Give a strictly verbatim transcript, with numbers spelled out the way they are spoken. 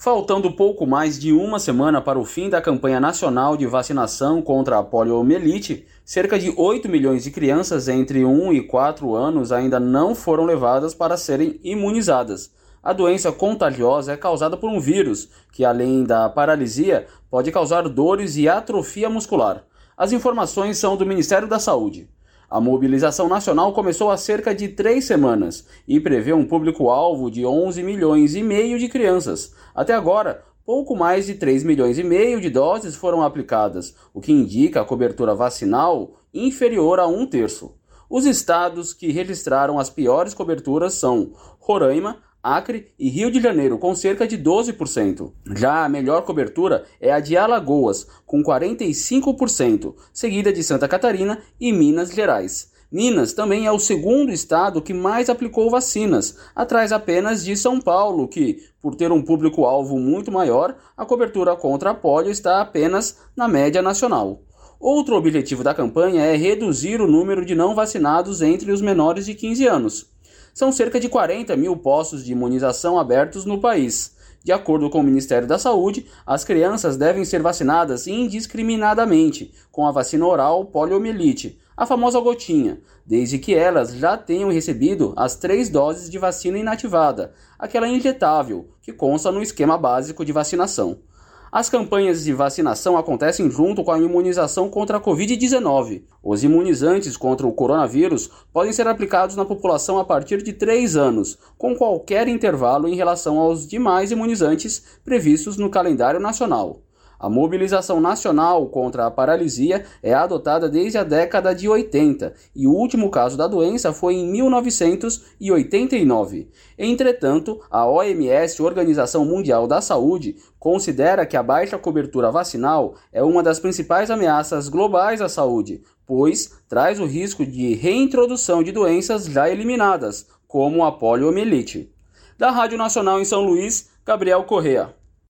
Faltando pouco mais de uma semana para o fim da campanha nacional de vacinação contra a poliomielite, cerca de oito milhões de crianças entre um e quatro anos ainda não foram levadas para serem imunizadas. A doença contagiosa é causada por um vírus que, além da paralisia, pode causar dores e atrofia muscular. As informações são do Ministério da Saúde. A mobilização nacional começou há cerca de três semanas e prevê um público-alvo de onze milhões e meio de crianças. Até agora, pouco mais de três milhões e meio de doses foram aplicadas, o que indica a cobertura vacinal inferior a um terço. Os estados que registraram as piores coberturas são Roraima, Acre e Rio de Janeiro, com cerca de doze por cento. Já a melhor cobertura é a de Alagoas, com quarenta e cinco por cento, seguida de Santa Catarina e Minas Gerais. Minas também é o segundo estado que mais aplicou vacinas, atrás apenas de São Paulo, que, por ter um público-alvo muito maior, a cobertura contra a polio está apenas na média nacional. Outro objetivo da campanha é reduzir o número de não vacinados entre os menores de quinze anos. São cerca de quarenta mil postos de imunização abertos no país. De acordo com o Ministério da Saúde, as crianças devem ser vacinadas indiscriminadamente com a vacina oral poliomielite, a famosa gotinha, desde que elas já tenham recebido as três doses de vacina inativada, aquela injetável, que consta no esquema básico de vacinação. As campanhas de vacinação acontecem junto com a imunização contra a covid dezenove. Os imunizantes contra o coronavírus podem ser aplicados na população a partir de três anos, com qualquer intervalo em relação aos demais imunizantes previstos no calendário nacional. A mobilização nacional contra a paralisia é adotada desde a década de oitenta e o último caso da doença foi em mil novecentos e oitenta e nove. Entretanto, a O M S, Organização Mundial da Saúde, considera que a baixa cobertura vacinal é uma das principais ameaças globais à saúde, pois traz o risco de reintrodução de doenças já eliminadas, como a poliomielite. Da Rádio Nacional em São Luís, Gabriel Correa.